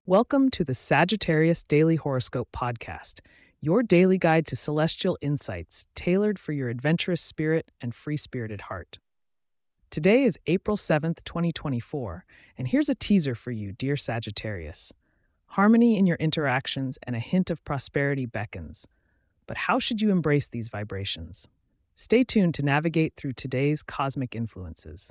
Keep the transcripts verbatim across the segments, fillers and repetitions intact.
Welcome to the Sagittarius Daily Horoscope Podcast, your daily guide to celestial insights tailored for your adventurous spirit and free spirited heart. Today is April seventh, twenty twenty-four, and here's a teaser for you, dear Sagittarius. Harmony in your interactions and a hint of prosperity beckons. But how should you embrace these vibrations? Stay tuned to navigate through today's cosmic influences.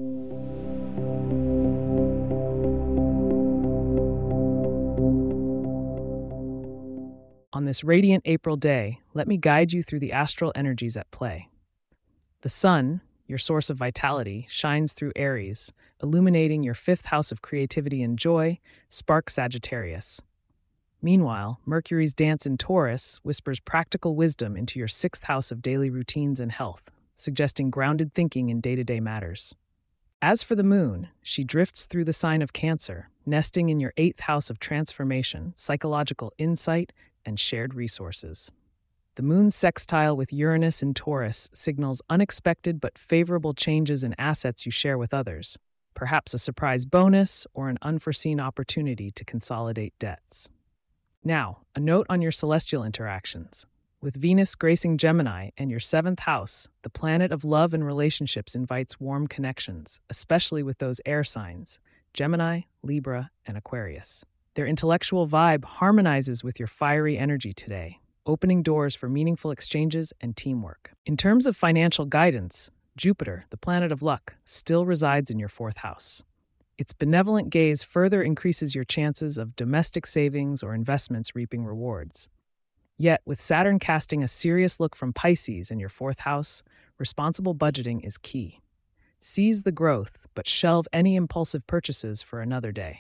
On this radiant April day, let me guide you through the astral energies at play. The sun, your source of vitality, shines through Aries, illuminating your fifth house of creativity and joy, spark Sagittarius. Meanwhile, Mercury's dance in Taurus whispers practical wisdom into your sixth house of daily routines and health, suggesting grounded thinking in day-to-day matters. As for the moon, she drifts through the sign of Cancer, nesting in your eighth house of transformation, psychological insight, and shared resources. The moon's sextile with Uranus in Taurus signals unexpected but favorable changes in assets you share with others, perhaps a surprise bonus or an unforeseen opportunity to consolidate debts. Now, a note on your celestial interactions. With Venus gracing Gemini and your seventh house, the planet of love and relationships invites warm connections, especially with those air signs, Gemini, Libra, and Aquarius. Their intellectual vibe harmonizes with your fiery energy today, opening doors for meaningful exchanges and teamwork. In terms of financial guidance, Jupiter, the planet of luck, still resides in your fourth house. Its benevolent gaze further increases your chances of domestic savings or investments reaping rewards. Yet, with Saturn casting a serious look from Pisces in your fourth house, responsible budgeting is key. Seize the growth, but shelve any impulsive purchases for another day.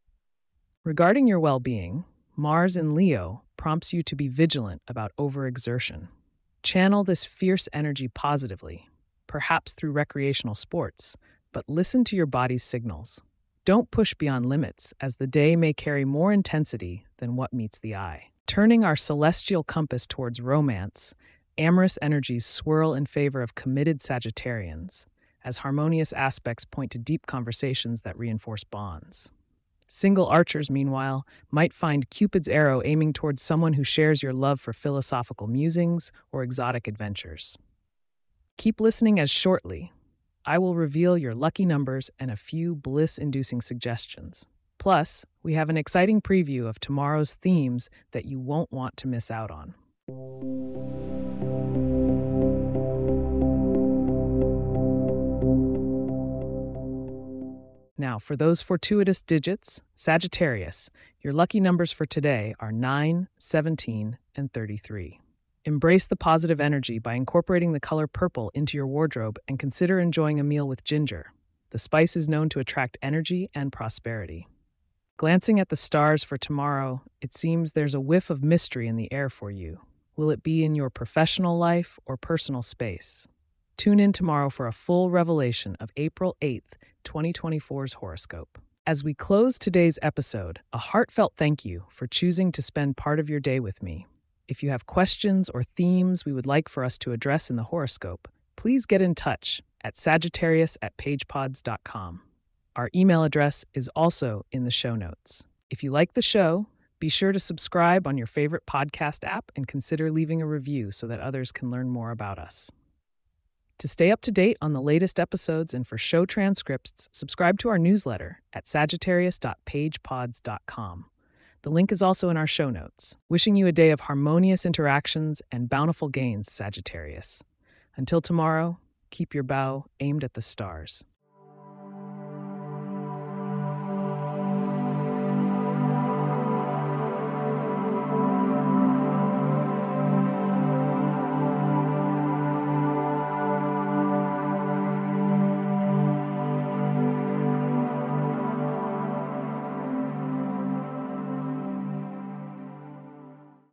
Regarding your well-being, Mars in Leo prompts you to be vigilant about overexertion. Channel this fierce energy positively, perhaps through recreational sports, but listen to your body's signals. Don't push beyond limits, as the day may carry more intensity than what meets the eye. Turning our celestial compass towards romance, amorous energies swirl in favor of committed Sagittarians, as harmonious aspects point to deep conversations that reinforce bonds. Single archers, meanwhile, might find Cupid's arrow aiming towards someone who shares your love for philosophical musings or exotic adventures. Keep listening, as shortly, I will reveal your lucky numbers and a few bliss-inducing suggestions. Plus, we have an exciting preview of tomorrow's themes that you won't want to miss out on. Now, for those fortuitous digits, Sagittarius, your lucky numbers for today are nine, seventeen, and thirty-three. Embrace the positive energy by incorporating the color purple into your wardrobe and consider enjoying a meal with ginger. The spice is known to attract energy and prosperity. Glancing at the stars for tomorrow, it seems there's a whiff of mystery in the air for you. Will it be in your professional life or personal space? Tune in tomorrow for a full revelation of April eighth, twenty twenty-four's horoscope. As we close today's episode, a heartfelt thank you for choosing to spend part of your day with me. If you have questions or themes we would like for us to address in the horoscope, please get in touch at sagittarius at pagepods dot com. Our email address is also in the show notes. If you like the show, be sure to subscribe on your favorite podcast app and consider leaving a review so that others can learn more about us. To stay up to date on the latest episodes and for show transcripts, subscribe to our newsletter at sagittarius dot pagepods dot com. The link is also in our show notes. Wishing you a day of harmonious interactions and bountiful gains, Sagittarius. Until tomorrow, keep your bow aimed at the stars.